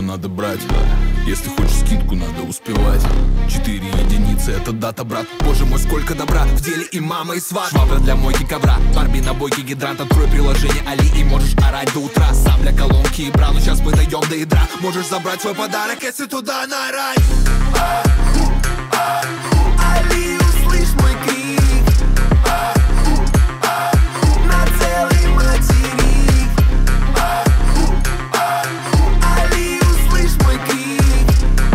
надо брать. Если хочешь скидку, надо успевать. 4 единицы, это дата, брат. Боже мой, сколько добра в деле и мама, и сват. Швабра для мойки ковра, Барби на бойке, гидрант. Открой приложение Али и можешь орать до утра. Сабля, колонки и бра, ну сейчас мы дойдем до ядра. Можешь забрать свой подарок, если туда наорать. Али, услышь мой крик. На целый материк. Али, услышь мой крик.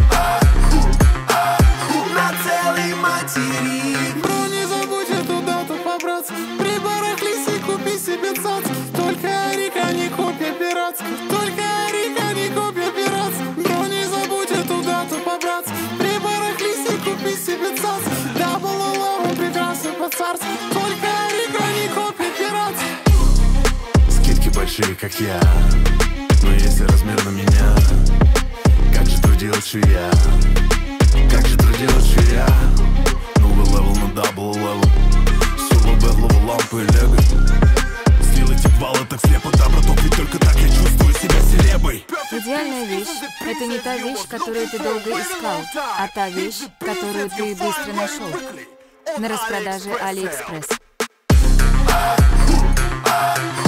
На целый материк. Бро, не забудь эту дату побраться. Прибарахлись и купи себе цац. Только Арика, не копия пиратская. Только Арика, не копия пиратская. Бро, не забудь эту дату побраться. Прибарахлись и купи себе цац. Дабл лову прекрасно по-царски. Только Арика, не копия пиратская. Скидки большие, как я. Но если размер на меня, как же трудился я. Как же трудился я. Новый левел на дабл левел. Соло бэдлова, лампы и лего. Сделайте бал, так слепо, да, браток. Ведь только так я чувствую себя селебой. Идеальная вещь – это не та вещь, которую ты долго искал, а та вещь, которую ты быстро нашел. На распродаже AliExpress.